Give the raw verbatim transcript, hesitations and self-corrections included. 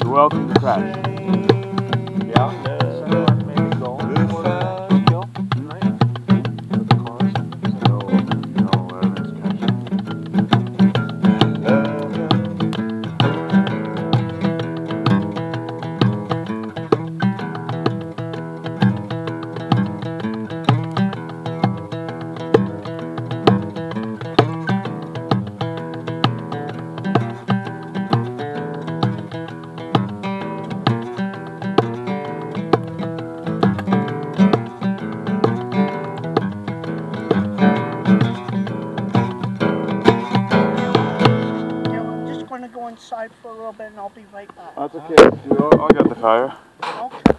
welcome to Crash. Yeah, someone maybe going for that kill tonight with the chorus. No, no, uh, that's I'm going to go inside for a little bit and I'll be right back. That's okay. I got the fire. Okay.